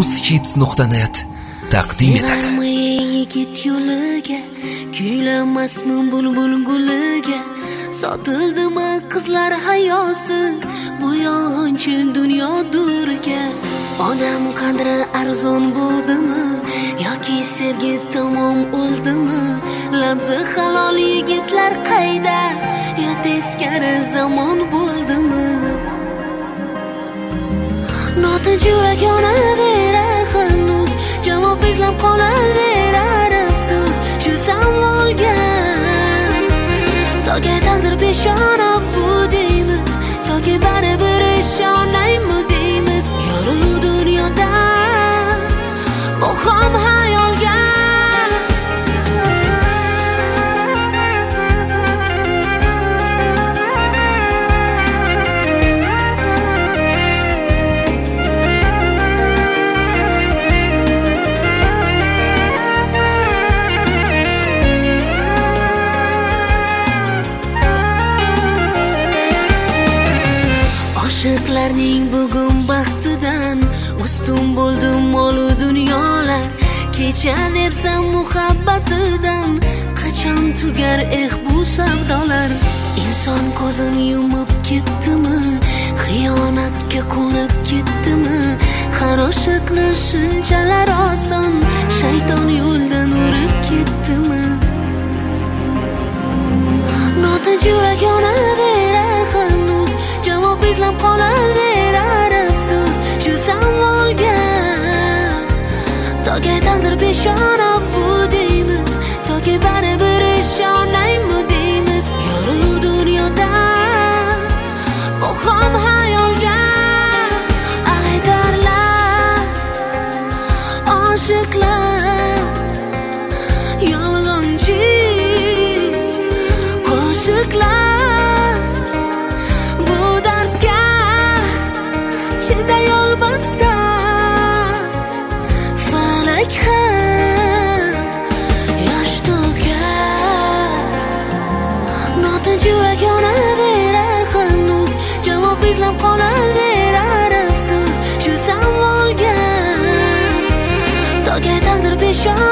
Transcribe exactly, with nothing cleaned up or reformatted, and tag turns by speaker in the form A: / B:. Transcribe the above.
A: uzhits nuqta net taqdim etadi.
B: Yigit yo'liga, kuylamasmi bulbul guliga, sotildimi qizlar hayosi bu yolg'onchi dunyo duriga. Odam qadri arzon bo'ldimi yoki sevgi tamom o'ldimi? Labzi halol yigitlar qayda, yo teskari zamon bo'ldimi? Notinch yurak yonaverar hanuz, javob izlab qolaverar afsus shu savolga. Toki taqdir peshona bu deymiz, toki baribir ishonaymi deymiz. Yorug' dunyoda bu ham hayolga. Oshiqlarning bugun baxtidan ustun bo'ldi molu dunyolar. Kechaversam muhabbatidan qachon tugar eh bu savdolar. Inson ko'zini yumib ketdimi, xiyonatga qo'nib ketdimi? Har oshiqni shunchalar oson shayton yo'ldan urib ketdimi? Notinch yurak yonaverar hanuz, javob izlab qolaverar afsus shu savolga. Toki taqdir peshona bu deymiz, toki baribir ishonaymi deymiz. Yorug' dunyoda bu ham hayolga. Aytarlar oshiqlar yolg'onchi qo'shiqlar, bu dardga chiday olmasdan falak ham yosh to'kar. Notinch yurak yonaverar hanuz, javob izlab qolaverar afsus shu savolga. Toki taqdir peshona